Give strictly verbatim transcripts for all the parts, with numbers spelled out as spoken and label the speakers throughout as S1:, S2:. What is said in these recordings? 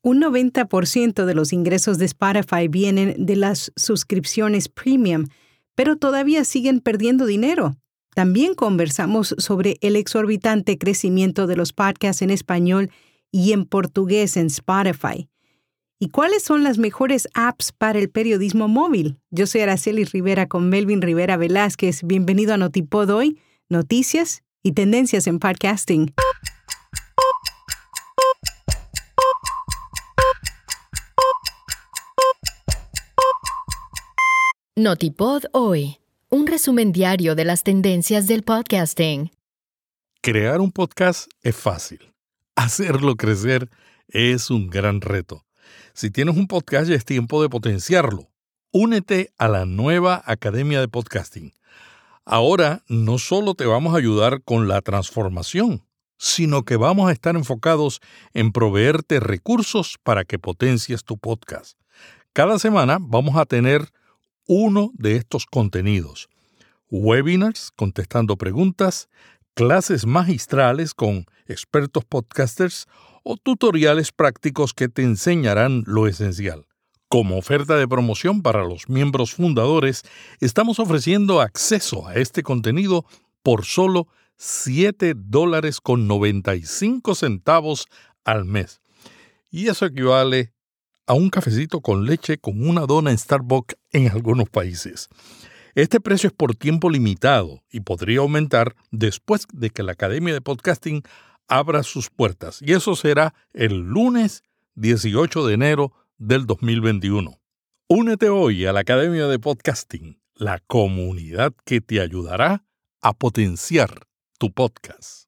S1: Un noventa por ciento de los ingresos de Spotify vienen de las suscripciones premium, pero todavía siguen perdiendo dinero. También conversamos sobre el exorbitante crecimiento de los podcasts en español y en portugués en Spotify. ¿Y cuáles son las mejores apps para el periodismo móvil? Yo soy Araceli Rivera con Melvin Rivera Velázquez. Bienvenido a Notipod hoy, noticias y tendencias en podcasting.
S2: Notipod hoy, un resumen diario de las tendencias del podcasting.
S3: Crear un podcast es fácil. Hacerlo crecer es un gran reto. Si tienes un podcast, ya es tiempo de potenciarlo. Únete a la nueva Academia de Podcasting. Ahora no solo te vamos a ayudar con la transformación, sino que vamos a estar enfocados en proveerte recursos para que potencies tu podcast. Cada semana vamos a tener uno de estos contenidos: webinars contestando preguntas, clases magistrales con expertos podcasters o tutoriales prácticos que te enseñarán lo esencial. Como oferta de promoción para los miembros fundadores, estamos ofreciendo acceso a este contenido por solo siete dólares con noventa y cinco centavos al mes. Y eso equivale a un cafecito con leche con una dona en Starbucks en algunos países. Este precio es por tiempo limitado y podría aumentar después de que la Academia de Podcasting abra sus puertas. Y eso será el lunes dieciocho de enero del dos mil veintiuno. Únete hoy a la Academia de Podcasting, la comunidad que te ayudará a potenciar tu podcast.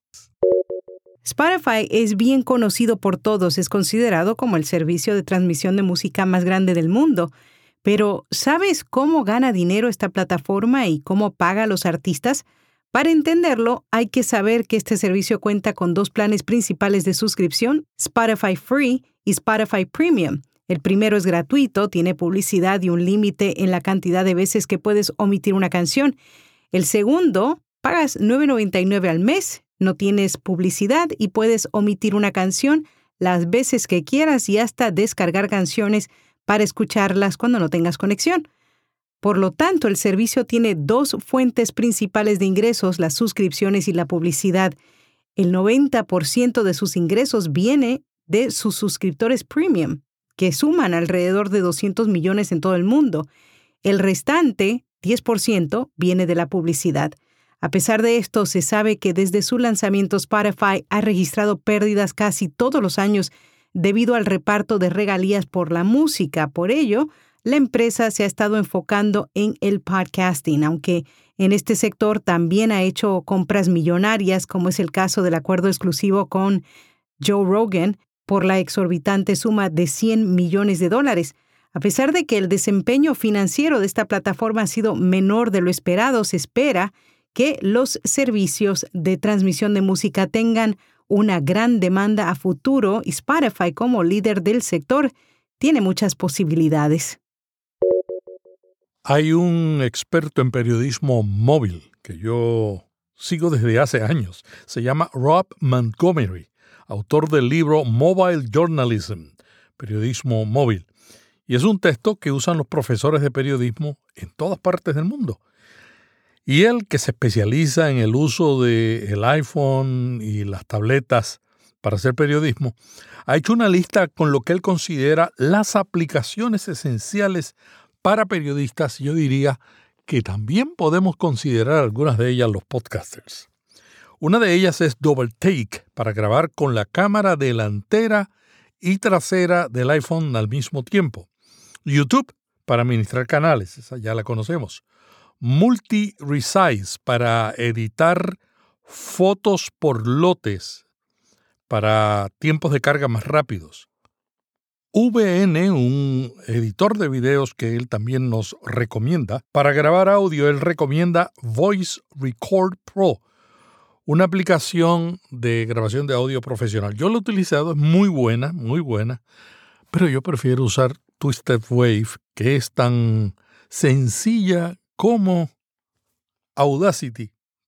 S1: Spotify es bien conocido por todos, es considerado como el servicio de transmisión de música más grande del mundo. Pero, ¿sabes cómo gana dinero esta plataforma y cómo paga a los artistas? Para entenderlo, hay que saber que este servicio cuenta con dos planes principales de suscripción, Spotify Free y Spotify Premium. El primero es gratuito, tiene publicidad y un límite en la cantidad de veces que puedes omitir una canción. El segundo, pagas nueve noventa y nueve al mes. No tienes publicidad y puedes omitir una canción las veces que quieras y hasta descargar canciones para escucharlas cuando no tengas conexión. Por lo tanto, el servicio tiene dos fuentes principales de ingresos, las suscripciones y la publicidad. El noventa por ciento de sus ingresos viene de sus suscriptores premium, que suman alrededor de doscientos millones en todo el mundo. El restante, diez por ciento, viene de la publicidad. A pesar de esto, se sabe que desde su lanzamiento Spotify ha registrado pérdidas casi todos los años debido al reparto de regalías por la música. Por ello, la empresa se ha estado enfocando en el podcasting, aunque en este sector también ha hecho compras millonarias, como es el caso del acuerdo exclusivo con Joe Rogan por la exorbitante suma de cien millones de dólares. A pesar de que el desempeño financiero de esta plataforma ha sido menor de lo esperado, se espera que los servicios de transmisión de música tengan una gran demanda a futuro y Spotify, como líder del sector, tiene muchas posibilidades.
S3: Hay un experto en periodismo móvil que yo sigo desde hace años. Se llama Rob Montgomery, autor del libro Mobile Journalism, periodismo móvil. Y es un texto que usan los profesores de periodismo en todas partes del mundo. Y él, que se especializa en el uso del iPhone y las tabletas para hacer periodismo, ha hecho una lista con lo que él considera las aplicaciones esenciales para periodistas. Yo diría que también podemos considerar algunas de ellas los podcasters. Una de ellas es Double Take, para grabar con la cámara delantera y trasera del iPhone al mismo tiempo. YouTube, para administrar canales, esa ya la conocemos. Multi-Resize, para editar fotos por lotes, para tiempos de carga más rápidos. V N, un editor de videos que él también nos recomienda. Para grabar audio, él recomienda Voice Record Pro, una aplicación de grabación de audio profesional. Yo lo he utilizado, es muy buena, muy buena, pero yo prefiero usar Twisted Wave, que es tan sencilla como Audacity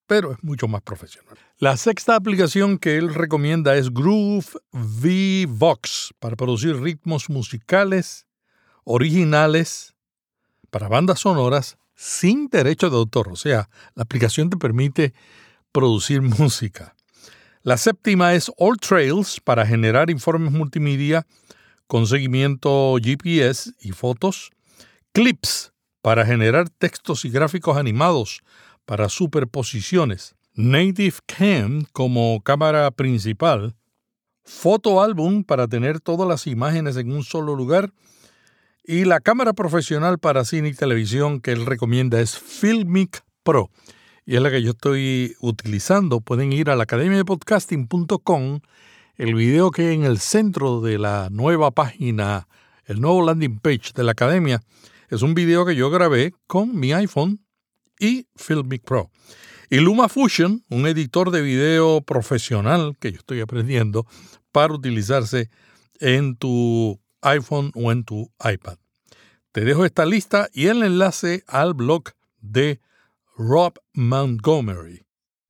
S3: pero es mucho más profesional. La sexta aplicación que él recomienda es Groove V Vox para producir ritmos musicales originales para bandas sonoras sin derecho de autor. O sea, la aplicación te permite producir música. La séptima es All Trails para generar informes multimedia con seguimiento G P S y fotos. Clips para generar textos y gráficos animados para superposiciones. Native Cam como cámara principal. Photo Album para tener todas las imágenes en un solo lugar. Y la cámara profesional para cine y televisión que él recomienda es Filmic Pro. Y es la que yo estoy utilizando. Pueden ir a la academia de podcasting punto com. El video que hay en el centro de la nueva página, el nuevo landing page de la academia, es un video que yo grabé con mi iPhone y Filmic Pro. Y LumaFusion, un editor de video profesional que yo estoy aprendiendo para utilizarse en tu iPhone o en tu iPad. Te dejo esta lista y el enlace al blog de Rob Montgomery.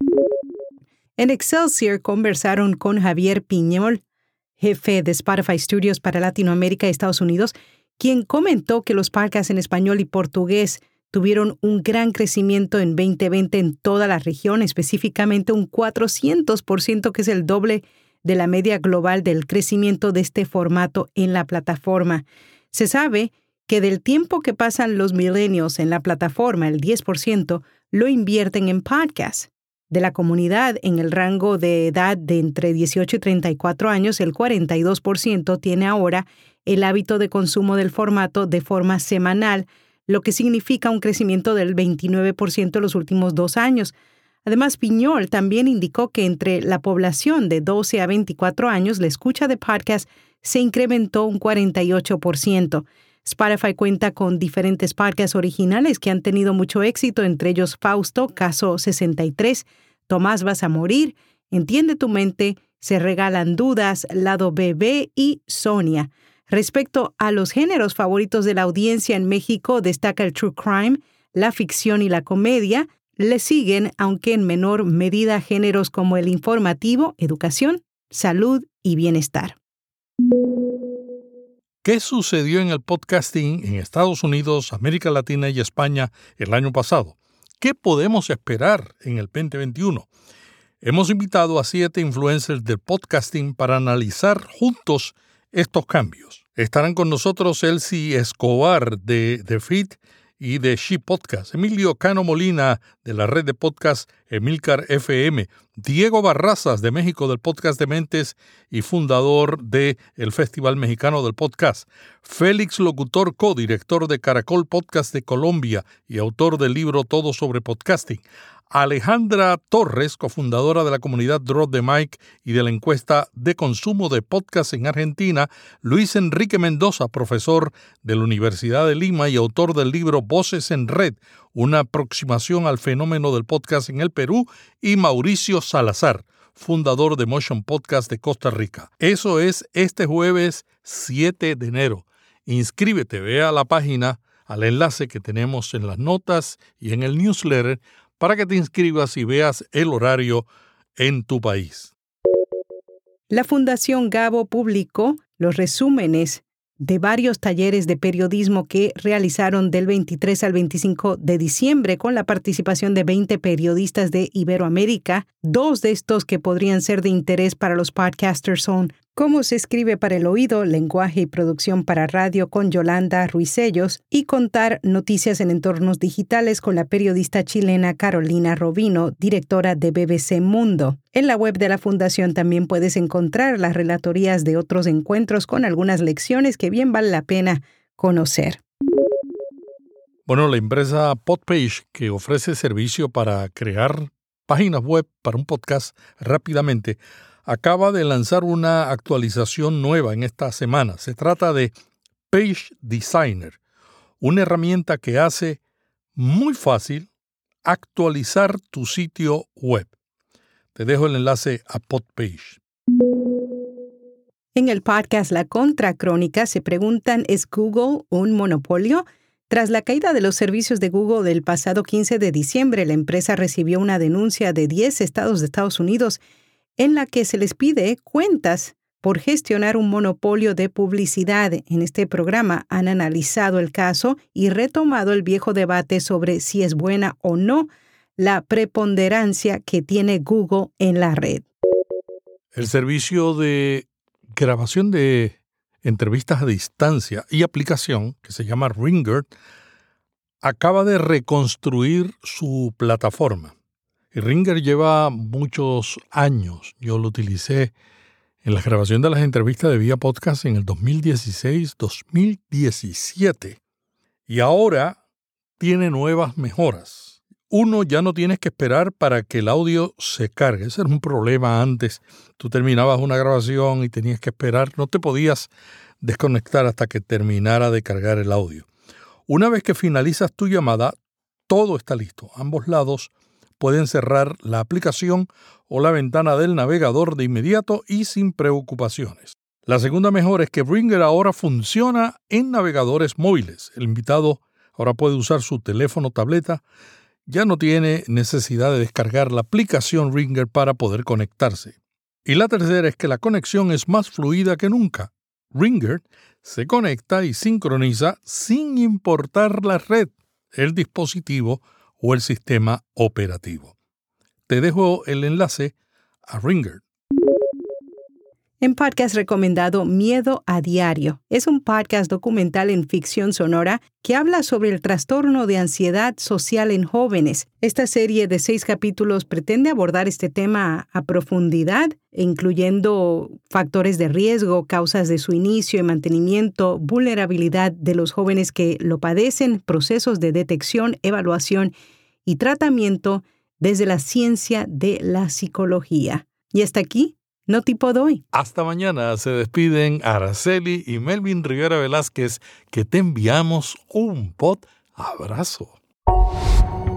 S1: En Excelsior conversaron con Javier Piñol, jefe de Spotify Studios para Latinoamérica y Estados Unidos, quien comentó que los podcasts en español y portugués tuvieron un gran crecimiento en veinte veinte en toda la región, específicamente un cuatrocientos por ciento, que es el doble de la media global del crecimiento de este formato en la plataforma. Se sabe que del tiempo que pasan los millennials en la plataforma, el diez por ciento lo invierten en podcasts. De la comunidad en el rango de edad de entre dieciocho y treinta y cuatro años, el cuarenta y dos por ciento tiene ahora el hábito de consumo del formato de forma semanal, lo que significa un crecimiento del veintinueve por ciento en los últimos dos años. Además, Piñol también indicó que entre la población de doce a veinticuatro años, la escucha de podcast se incrementó un cuarenta y ocho por ciento. Spotify cuenta con diferentes podcasts originales que han tenido mucho éxito, entre ellos Fausto, Caso sesenta y tres, Tomás vas a morir, Entiende tu mente, Se regalan dudas, Lado B B y Sonia. Respecto a los géneros favoritos de la audiencia en México, destaca el true crime, la ficción y la comedia. Le siguen, aunque en menor medida, géneros como el informativo, educación, salud y bienestar.
S3: ¿Qué sucedió en el podcasting en Estados Unidos, América Latina y España el año pasado? ¿Qué podemos esperar en el veinte veintiuno? Hemos invitado a siete influencers del podcasting para analizar juntos estos cambios. Estarán con nosotros Elsie Escobar de The Feed y de She Podcast, Emilio Cano Molina de la red de podcast Emilcar F M, Diego Barrazas de México del Podcast de Mentes y fundador del Festival Mexicano del Podcast, Félix Locutor, codirector de Caracol Podcast de Colombia y autor del libro Todo sobre Podcasting, Alejandra Torres, cofundadora de la comunidad Drop the Mic y de la encuesta de consumo de podcast en Argentina, Luis Enrique Mendoza, profesor de la Universidad de Lima y autor del libro Voces en Red, una aproximación al fenómeno del podcast en el Perú, y Mauricio Salazar, fundador de Motion Podcast de Costa Rica. Eso es este jueves siete de enero. Inscríbete, ve a la página, al enlace que tenemos en las notas y en el newsletter, para que te inscribas y veas el horario en tu país.
S1: La Fundación Gabo publicó los resúmenes de varios talleres de periodismo que realizaron del veintitrés al veinticinco de diciembre con la participación de veinte periodistas de Iberoamérica. Dos de estos que podrían ser de interés para los podcasters son Cómo se escribe para el oído, lenguaje y producción para radio con Yolanda Ruisellos y Contar noticias en entornos digitales con la periodista chilena Carolina Robino, directora de B B C Mundo. En la web de la Fundación también puedes encontrar las relatorías de otros encuentros con algunas lecciones que bien vale la pena conocer.
S3: Bueno, la empresa Podpage, que ofrece servicio para crear páginas web para un podcast rápidamente, acaba de lanzar una actualización nueva en esta semana. Se trata de Page Designer, una herramienta que hace muy fácil actualizar tu sitio web. Te dejo el enlace a Podpage.
S1: En el podcast La Contracrónica se preguntan, ¿es Google un monopolio? Tras la caída de los servicios de Google el pasado quince de diciembre, la empresa recibió una denuncia de diez estados de Estados Unidos en la que se les pide cuentas por gestionar un monopolio de publicidad. En este programa han analizado el caso y retomado el viejo debate sobre si es buena o no la preponderancia que tiene Google en la red.
S3: El servicio de grabación de entrevistas a distancia y aplicación, que se llama Ringer, acaba de reconstruir su plataforma. Y Ringer lleva muchos años. Yo lo utilicé en la grabación de las entrevistas de Vía Podcast en el dos mil dieciséis dos mil diecisiete. Y ahora tiene nuevas mejoras. Uno, ya no tienes que esperar para que el audio se cargue. Ese era un problema antes. Tú terminabas una grabación y tenías que esperar. No te podías desconectar hasta que terminara de cargar el audio. Una vez que finalizas tu llamada, todo está listo. Ambos lados pueden cerrar la aplicación o la ventana del navegador de inmediato y sin preocupaciones. La segunda mejora es que Ringer ahora funciona en navegadores móviles. El invitado ahora puede usar su teléfono o tableta. Ya no tiene necesidad de descargar la aplicación Ringer para poder conectarse. Y la tercera es que la conexión es más fluida que nunca. Ringer se conecta y sincroniza sin importar la red, el dispositivo o el sistema operativo. Te dejo el enlace a Ringer.
S1: En podcast recomendado Miedo a Diario. Es un podcast documental en ficción sonora que habla sobre el trastorno de ansiedad social en jóvenes. Esta serie de seis capítulos pretende abordar este tema a profundidad, incluyendo factores de riesgo, causas de su inicio y mantenimiento, vulnerabilidad de los jóvenes que lo padecen, procesos de detección, evaluación y tratamiento desde la ciencia de la psicología. Y hasta aquí, No Tipo Doy.
S3: Hasta mañana. Se despiden Araceli y Melvin Rivera Velázquez, que te enviamos un pod abrazo.